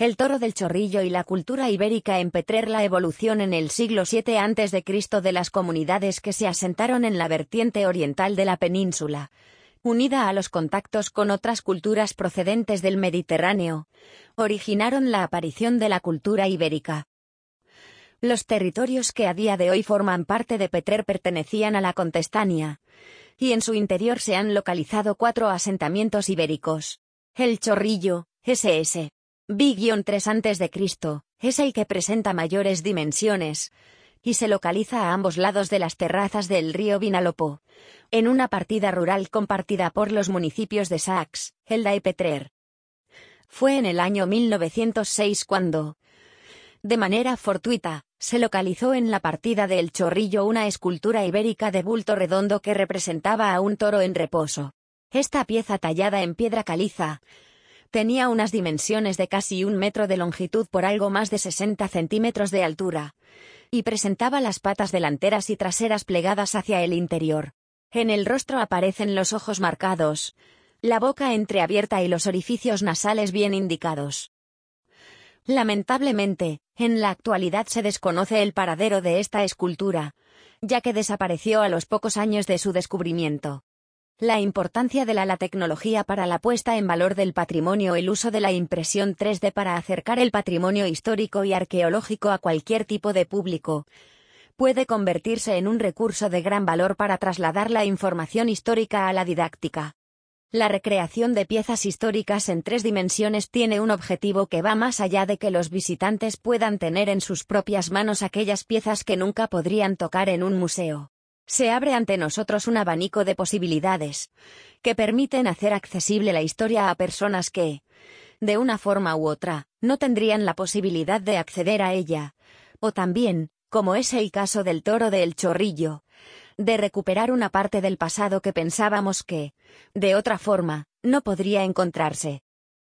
El toro del Chorrillo y la cultura ibérica en Petrer. La evolución en el siglo VII a.C. de las comunidades que se asentaron en la vertiente oriental de la península, unida a los contactos con otras culturas procedentes del Mediterráneo, originaron la aparición de la cultura ibérica. Los territorios que a día de hoy forman parte de Petrer pertenecían a la Contestania, y en su interior se han localizado 4 asentamientos ibéricos. El Chorrillo, ss. B-3 a.C., es el que presenta mayores dimensiones, y se localiza a ambos lados de las terrazas del río Vinalopó, en una partida rural compartida por los municipios de Sax, Elda y Petrer. Fue en el año 1906 cuando, de manera fortuita, se localizó en la partida del Chorrillo una escultura ibérica de bulto redondo que representaba a un toro en reposo. Esta pieza tallada en piedra caliza tenía unas dimensiones de casi 1 metro de longitud por algo más de 60 centímetros de altura, y presentaba las patas delanteras y traseras plegadas hacia el interior. En el rostro aparecen los ojos marcados, la boca entreabierta y los orificios nasales bien indicados. Lamentablemente, en la actualidad se desconoce el paradero de esta escultura, ya que desapareció a los pocos años de su descubrimiento. La importancia de la tecnología para la puesta en valor del patrimonio. El uso de la impresión 3D para acercar el patrimonio histórico y arqueológico a cualquier tipo de público puede convertirse en un recurso de gran valor para trasladar la información histórica a la didáctica. La recreación de piezas históricas en 3 dimensiones tiene un objetivo que va más allá de que los visitantes puedan tener en sus propias manos aquellas piezas que nunca podrían tocar en un museo. Se abre ante nosotros un abanico de posibilidades que permiten hacer accesible la historia a personas que, de una forma u otra, no tendrían la posibilidad de acceder a ella, o también, como es el caso del toro del Chorrillo, de recuperar una parte del pasado que pensábamos que, de otra forma, no podría encontrarse.